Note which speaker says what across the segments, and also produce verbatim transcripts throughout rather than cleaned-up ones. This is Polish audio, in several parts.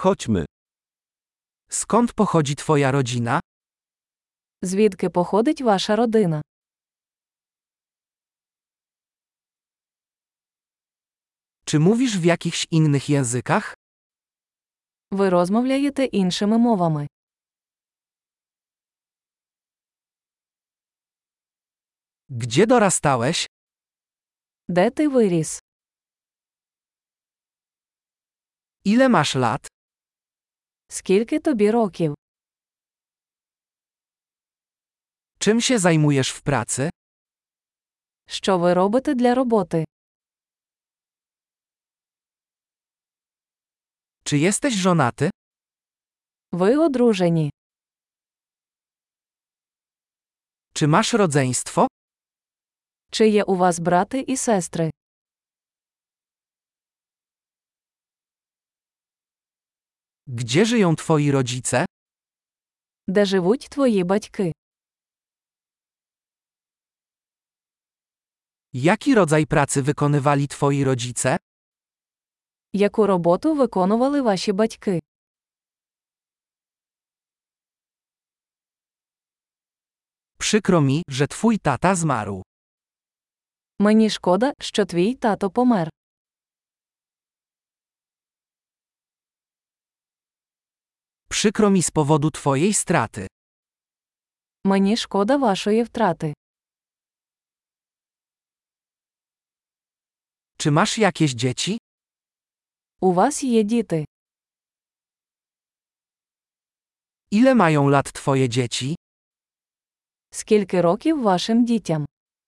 Speaker 1: Chodźmy. Skąd pochodzi twoja rodzina?
Speaker 2: Звідки походить ваша родина?
Speaker 1: Czy mówisz w jakichś innych językach?
Speaker 2: Ви розмовляєте іншими мовами.
Speaker 1: Gdzie dorastałeś?
Speaker 2: Де ти виріс?
Speaker 1: Ile masz lat?
Speaker 2: Скільки тобі років?
Speaker 1: Czym się zajmujesz w pracy?
Speaker 2: Що ви робите для роботи?
Speaker 1: Czy jesteś żonaty?
Speaker 2: Ви одружені.
Speaker 1: Czy masz rodzeństwo?
Speaker 2: Чи є у вас брати і сестри?
Speaker 1: Gdzie żyją twoi rodzice?
Speaker 2: Де живуть твої батьки?
Speaker 1: Jaki rodzaj pracy wykonywali twoi rodzice?
Speaker 2: Яку роботу виконували ваші батьки?
Speaker 1: Przykro mi, że twój tata zmarł.
Speaker 2: Мені шкода, що твій тато помер.
Speaker 1: Przykro mi z powodu twojej straty.
Speaker 2: Мені шкода вашої втрати.
Speaker 1: Czy masz jakieś dzieci?
Speaker 2: У вас є діти.
Speaker 1: Ile mają lat twoje dzieci?
Speaker 2: Скільки років вашим дітям?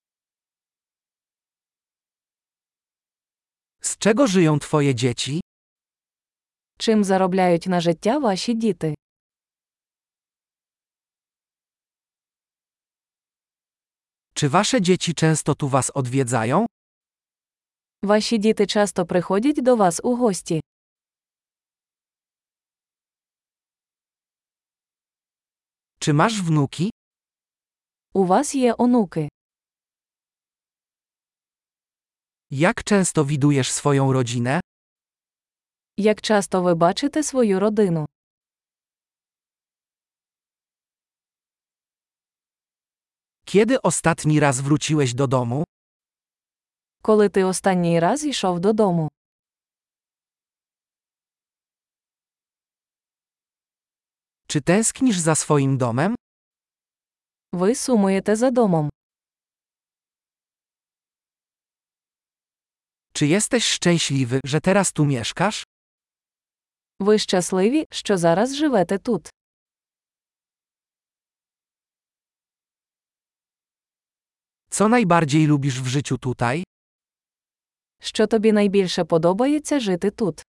Speaker 1: Z czego żyją twoje dzieci?
Speaker 2: Чим заробляють на життя ваші діти?
Speaker 1: Czy wasze dzieci często tu was odwiedzają?
Speaker 2: Ваші діти часто приходять до вас у гості.
Speaker 1: Czy masz wnuki?
Speaker 2: У вас є онуки.
Speaker 1: Jak często widujesz swoją rodzinę?
Speaker 2: Як часто ви бачите свою родину?
Speaker 1: Kiedy ostatni raz wróciłeś do domu?
Speaker 2: Коли ти останній раз йшов додому?
Speaker 1: Czy tęsknisz za swoim domem?
Speaker 2: Ви сумуєте за домом.
Speaker 1: Czy jesteś szczęśliwy, że teraz tu mieszkasz?
Speaker 2: Ви щасливі, що зараз живете тут.
Speaker 1: Co najbardziej lubisz w życiu tutaj?
Speaker 2: Що тобі найбільше подобається жити тут?